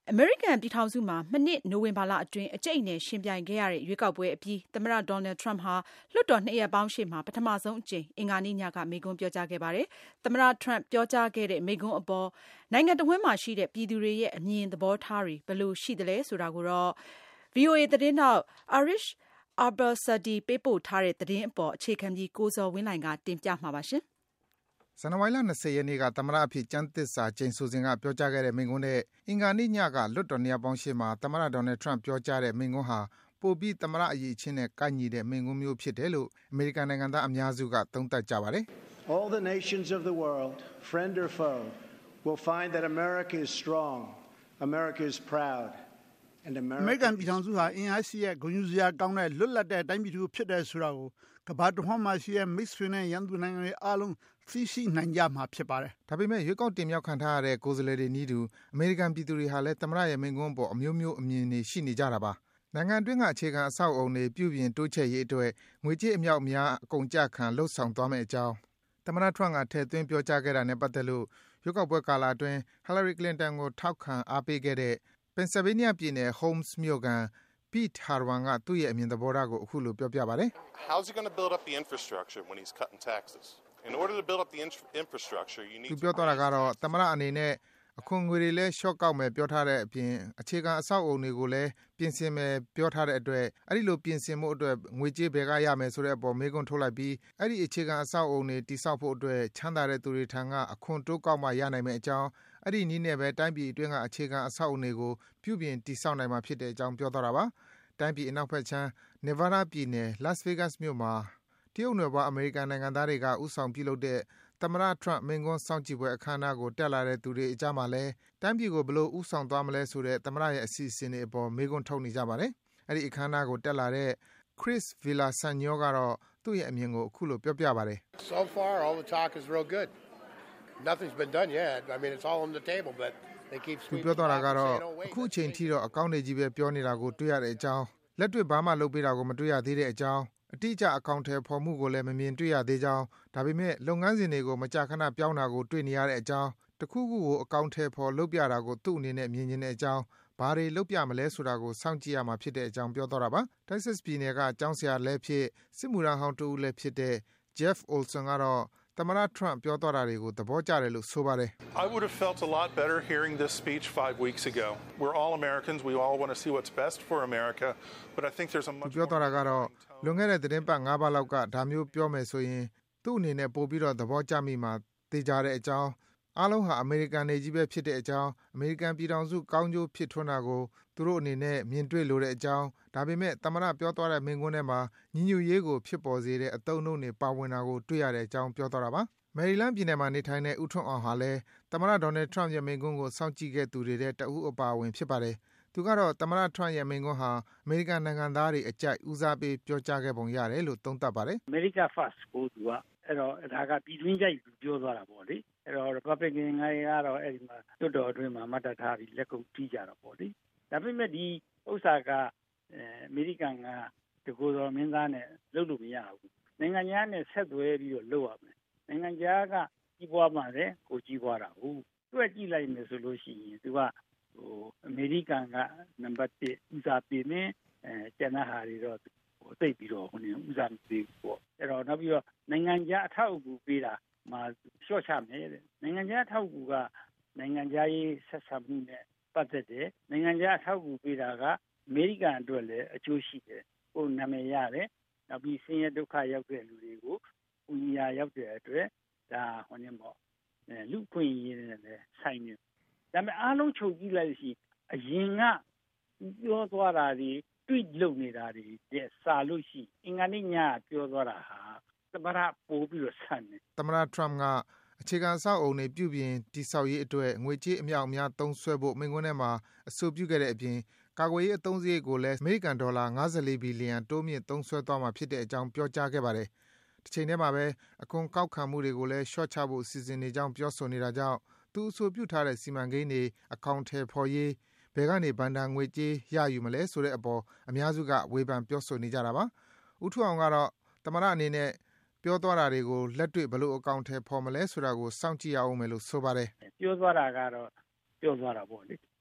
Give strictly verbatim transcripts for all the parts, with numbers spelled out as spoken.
အမေရိကန်ပြည်ထောင်စုမှာမနှစ်နိုဝင်ဘာလအတွင်းအကြိတ်နဲ့ရှင်ပြိုင်ခဲ့ရတဲ့ရွေးကောက်ပွဲအပြီးသမ္မတဒေါ်နယ်ထရမ့်ဟာလွှတ်တော်နှစ်ရပ်ပေါင်းရှေ့မှာပထမဆုံးအကြိမ်အင်္ဂါနေ့ညကမိန့်ခွန်းပြောကြားခဲ့ပါတယ်။သမ္မတထရမ့်ပြောကြားခဲ့တဲ့မိန့်ခွန်းအပေါ်နိုင်ငံတဝန်းမှာရှိတဲ့ပြည်သူတွေရဲ့အမြင်သဘောထားတွေဘယ်လိုရှိသလဲဆိုတာကိုတော့ ဗွီအိုအေ သတင်းထောက် Arish Arabasadi ပေးပို့ထားတဲ့သတင်းအပေါ်အခြေခံပြီးကိုဇော်ဝင်းလှိုင်ကတင်ပြမှာပါရှင်။ဇန်နဝါရီလ၂၀ရက်နေ့ကသမ္မတအဖြစ်ကျမ်းသစ္စာကျိန်ဆိုစဉ်ကပြောကြားခဲ့တဲ့မိန့်ခွန်းနဲ့အင်္ဂါနေ့ညကလွှတ်တော်နှစ်ရပ်ပေါင်းရှေ့မှာသမ္မတဒေါ်နယ်ထရမ့်ပြောကြားတဲ့မိန့်ခွန်းဟာပိုပြီးသမ္မတအရည်အချင်းနဲ့ကိုက်ညီတဲ့မိန့်ခွန်းမျိုးဖြစ်တယ်လို့အမေရိကန်နိုင်ငံသားအများစုကသုံးသပ်ကြပါတယ်။ All the nations of the world, friend or foe, will find that America is strong, America is proud, and America အမေရိကန်ပြည်ထောင်စုဟာအင်အားရှိတဲ့ဂုဏ်ယူစရာကောင်းတဲ့လွတ်လပ်တဲ့တိုင်းပြည်တစ်ခုဖြစ်တယ်ဆိုတာကိုကမ္ဘာတစ်ဝန်းမှာရှိတဲ့မိတ်ဆွေနဲ့ရန်သူနိုင်ငံတွေအားလုံးသိရှိနိုင်ကြမှာဖြစ်ပါတယ်။ဒါပေမဲ့ရွေးကောက်တင်မြှောက်ခံထားရတဲ့ကိုယ်စားလှယ်တွေနည်းတူအမေရိကန်ပြည်သူတွေဟာလည်းသမ္မတရဲ့မိန့်ခွန်းပေါ်အမျိုးမျိုးအမြင်တွေရှိနေကြတာပါ။နိုင်ငံအတွင်းကအခြေခံအဆောက်အအုံတွေပြုပြင်တိုးချဲ့ရေးအတွက်ငွေကြေးအမြောက်အများအကုန်ကျခံလှုပ်ဆောင်သွားမယ့်အကြောင်းသမ္မတထရမ့်ကထည့်သွင်းပြောကြားခဲ့တာနဲ့ပတ်သက်လို့ရွေးကောက်ပွဲကာလအတွင်း Hillary Clinton ကိုထောက်ခံအားပေးခဲ့တဲ့ Pennsylvania ပြည်နယ် Holmes မြို့ခံPete Harwan ကသူ့ရဲ့အမြင်သဘောထားကိုအခုလိုပြောပြပါတယ်။ How's he going to build up the infrastructure when he's cutting taxes? In order to build up the infrastructure, you need သူပြောသွားတာကတော့သမ္မတအနေနဲ့အခွန်ငွေတွေလည်းရှော့ကောက်မယ်ပြောထားတဲ့အပြင်အခြေခံအဆောက်အအုံတွေကိုလည်းပြင်ဆင်မယ်ပြောထားတဲ့အတွက်အဲ့ဒီလိုပြင်ဆင်မှုအတွက်ငွေကြေးဘယ်ကရမယ်ဆိုတဲ့အပေါ်မေးခွန်းထုတ်လိုက်ပြီးအဲ့ဒီအခြေခံအဆောက်အအုံတွေတိစောက်ဖို့အတွက်ချမ်းသာတဲ့သူတွေထံကအခွန်တိုးကောက်မှရနိုင်မယ့်အကြောင်းအဲ့ဒီနည်းနဲ့ပဲတိုင်းပြည်အတွင်းကအခြေခံအဆောက်အအုံတွေကိုပြုပြင်တိစောက်နိုင်မှာဖြစ်တဲ့အကြောင်းပြောသွားတာပါတိုင်းပြည်အနောက်ဘက်ခြမ်း Nevada ပြည်နယ် Las Vegas မြို့မှာတရုတ်နယ်ပွားအမေရိကန်နိုင်ငံသားတွေကဥဆောင်ပြုလုပ်တဲ့သမ္မတထရမ့်မိန့်ခွန်းစောင့်ကြည့်ပွဲအခမ်းအနားကိုတက်လာတဲ့သူတွေအကြားမှာလည်းတိုင်းပြည်ကိုဘယ်လိုဥဆောင်သွားမလဲဆိုတဲ့သမ္မတရဲ့အစီအစဉ်တွေအပေါ်မေးခွန်းထုတ်နေကြပါတယ်။အဲဒီအခမ်းအနားကိုတက်လာတဲ့ Chris Villaseñor ကတော့သူ့ရဲ့အမြင်ကိုအခုလိုပြောပြပါတယ်။ So far all the talk is real good. Nothing's been done yet. I mean it's all on the table but they keep သူပြောသွားတာကတော့အခုအချိန်ထိတော့အကောင့်တွေကြီးပဲပြောနေတာကိုတွေ့ရတဲ့အကြောင်းလက်တွေ့ဘာမှလုပ်ပေးတာကိုမတွေ့ရသေးတဲ့အကြောင်းအတိအကျအကောင့်ထဲပေါ်မှုကိုလည်းမမြင်တွေ့ရသေးကြောင်းဒါပေမဲ့လုပ်ငန်းစဉ်တွေကိုမကြာခဏပြောင်းတာကိုတွေ့နေရတဲ့အကြောင်းတခုခုကိုအကောင့်ထဲပေါ်လုပ်ပြတာကိုသူ့အနေနဲ့မြင်နေတဲ့အကြောင်းဘာတွေလုပ်ပြမလဲဆိုတာကိုစောင့်ကြည့်ရမှာဖြစ်တဲ့အကြောင်းပြောသွားတာပါ။ Texas ပြည်နယ်ကအကြောင်းဆရာလည်းဖြစ်စစ်မှုထမ်းဟောင်းတဦးလည်းဖြစ်တဲ့ Jeff Olson ကတော့သမ္မတထရမ့်ပြောသွားတာတွေကိုသဘောကျတယ်လို့ဆိုပါတယ်။ I would have felt a lot better hearing this speech five weeks ago. We're all Americans. We all want to see what's best for America. But I think there's a much ပြောသွားတာကတော့လွန်ခဲ့တဲ့သတင်းပတ်၅ပတ်လောက်ကဒါမျိုးပြောမယ်ဆိုရင်သူ့အနေနဲ့ပို့ပြီးတော့သဘောကျမိမှာသိကြတဲ့အကြောင်းအားလုံးဟာအမေရိကန်တွေကြီးပဲဖြစ်တဲ့အကြောင်းအမေရိကန်ပြည်ထောင်စုကောင်းကျိုးဖြစ်ထွန်းတာကိုသူတို့အနေနဲ့မြင်တွေ့လိုတဲ့အကြောင်းဒါပေမဲ့သမ္မတပြောသွားတဲ့မိန့်ခွန်းထဲမှာညီညွတ်ရေးကိုဖြစ်ပေါ်စေတဲ့အသုံးအနှုန်းတွေပါဝင်တာကိုတွေ့ရတဲ့အကြောင်းပြောသွားတာပါ။ မယ်ရီလန်းပြည်နယ်မှာနေထိုင်တဲ့ဦးထွန်းအောင်ဟာလည်းသမ္မတဒေါ်နယ်ထရမ့်ရဲ့မိန့်ခွန်းကိုစောင့်ကြည့်ခဲ့သူတွေထဲတဦးအပါအဝင်ဖြစ်ပါတယ်။သူကတော့သမ္မတထရမ့်ရဲ့မိန့်ခွန်းဟာအမေရိကန်နိုင်ငံသားတွေအကြိုက်ဦးစားပေးပြောကြားခဲ့ပုံရတယ်လို့သုံးသပ်ပါတယ်။ America First ကိုသူကအဲ့တော့ဒါကပြည်တွင်းကြိုက်ပြောသွားတာပေါ့လေ။အဲ့တော့ Republican တွေကတော့အဲ့ဒီမှာတွတ်တော်အတွင်းမှာမတ်တထားပြီးလက်ကုန်တီးကြတော့ပေါ့လေ။ဒါပေမဲ့ဒီဥစ္စာကအမေရိကန်ကတကူတော်မင်းသားနဲ့လုပ်လို့မရဘူး။နိုင်ငံသားနဲ့ဆက်သွဲပြီးတော့လုပ်ရမယ်။နိုင်ငံသားကကြီးပွားမှလည်းကိုကြီးပွားတာဟုတ်သူကကြည့်လိုက်မယ်ဆိုလို့ရှိရင်သူကဟိုအမေရိကန်ကနံပါတ်တစ်ဦးစားပေးနေအဲကျန်တဲ့ဟာတွေတော့ဟိုသိပြီးတော့ဟိုနေဦးစားပေးပေါ့အဲ့တော့နောက်ပြီးတော့နိုင်ငံခြားအထောက်အကူပေးတာမှာလျှော့ချမယ်တဲ့နိုင်ငံခြားအထောက်အကူကနိုင်ငံခြားရေးဆက်ဆံမှုနဲ့ပတ်သက်တယ်နိုင်ငံခြားအထောက်အကူပေးတာကအမေရိကန်အတွက်လည်းအကျိုးရှိတယ်ဟိုနာမည်ရတယ်နောက်ပြီးဆင်းရဲဒုက္ခရောက်တဲ့လူတွေကိုပူညာရောက်တဲ့အတွက်ဒါဟိုနေပေါ့လူခွင့်ရေးနဲ့လည်းဆိုင်နေဒါပေမဲ့အားလုံးချုပ်ကြည့်လိုက်ရှိအရင်ကပြောသွားတာဒီတွေ့လုံနေတာတွေတဲ့စာလို့ရှိအင်္ဂါနေ့ညပြောသွားတာဟာသမ္မတပိုးပြီးတော့ဆန်တယ်သမ္မတထရမ့်ကအခြေခံအဆောက်အအုံတွေပြုပြင်တိစောက်ရေးအတွက်ငွေကြေးအမြောက်အများသုံးစွဲဖို့မိန့်ခွန်းထဲမှာအဆိုပြုခဲ့တဲ့အပြင်ကာကွယ်ရေးအသုံးစရိတ်ကိုလည်းအမေရိကန်ဒေါ်လာ၅၄ဘီလီယံတိုးမြင့်သုံးစွဲသွားမှာဖြစ်တဲ့အကြောင်းပြောကြားခဲ့ပါတယ်။တစ်ချိန်တည်းမှာပဲအခွန်ကောက်ခံမှုတွေကိုလည်းလျှော့ချဖို့စီစဉ်နေကြောင်းပြောဆိုနေတာကြောင့်သူအဆိုပြုထားတဲ့စီမံကိန်းတွေအကောင့်ထဲပေါ်ရေးဘယ်ကနေဘဏ္ဍာငွေကြေးရယူမလဲဆိုတဲ့အပေါ်အများစုကဝေဖန်ပြောဆိုနေကြတာပါ။ဦးထွန်းအောင်ကတော့သမ္မတအနေနဲ့ပြောသွားတာတွေကိုလက်တွေ့ဘယ်လိုအကောင့်ထဲပေါ်မလဲဆိုတာကိုစောင့်ကြည့်ရအောင်မယ်လို့ဆိုပါတယ်။ပြောသွားတာကတော့ပြောသွားတာပေါ့လေ။ဒီ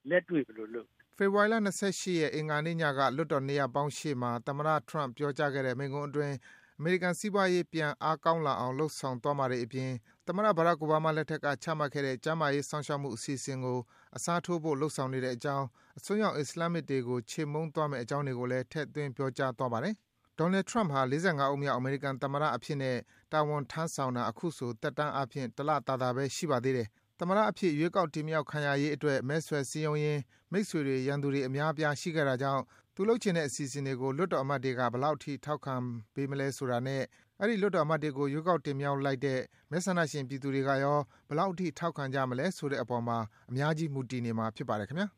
လက်တွေ့ဘယ်လိုလုပ်ဖေဖော်ဝါရီလ၂၈ရက်အင်္ဂါနေ့ညကလွတ်တော်နေရပေါင်းရှေ့မှာသမ္မတ Trump ပြောကြားခဲ့တဲ့မိန့်ခွန်းအတွင်းအမေရိကန်စီးပွားရေးပြန်အားကောင်းလာအောင်လှုပ်ဆောင်သွားမှာတွေအပြင်သမ္မတ Barack Obama လက်ထက်ကချမှတ်ခဲ့တဲ့ကျန်းမာရေးစောင့်ရှောက်မှုအစီအစဉ်ကိုအစားထိုးဖို့လှုပ်ဆောင်နေတဲ့အကြောင်းအစွန်းရောက်အစ္စလာမ်မစ်တွေကိုချေမှုန်းသွားမယ့်အကြောင်းတွေကိုလည်းထည့်သွင်းပြောကြားသွားပါတယ်။ Donald Trump ဟာ၄၅ဦးမြောက်အမေရိကန်သမ္မတအဖြစ်နဲ့တာဝန်ထမ်းဆောင်တာအခုဆိုသက်တမ်းအားဖြင့်တလတာတာပဲရှိပါသေးတယ်။သမ္မတအဖြစ်ရွေးကောက်တင်မြှောက်ခံရရေးအတွက်မဲဆွယ်စည်းရုံးရင်းမိတ်ဆွေတွေရန်သူတွေအများအပြားရှိခဲ့တာကြောင့်သူလုပ်ချင်တဲ့အစီအစဉ်တွေကိုလွတ်တော်အမတ်တွေကဘယ်လောက်ထိထောက်ခံပေးမလဲဆိုတာနဲ့အဲဒီလွတ်တော်အမတ်တွေကိုရွေးကောက်တင်မြှောက်လိုက်တဲ့မဲဆန္ဒရှင်ပြည်သူတွေကရောဘယ်လောက်ထိထောက်ခံကြမလဲဆိုတဲ့အပေါ်မှာအများကြီးမူတည်နေမှာဖြစ်ပါတယ်ခင်ဗျာ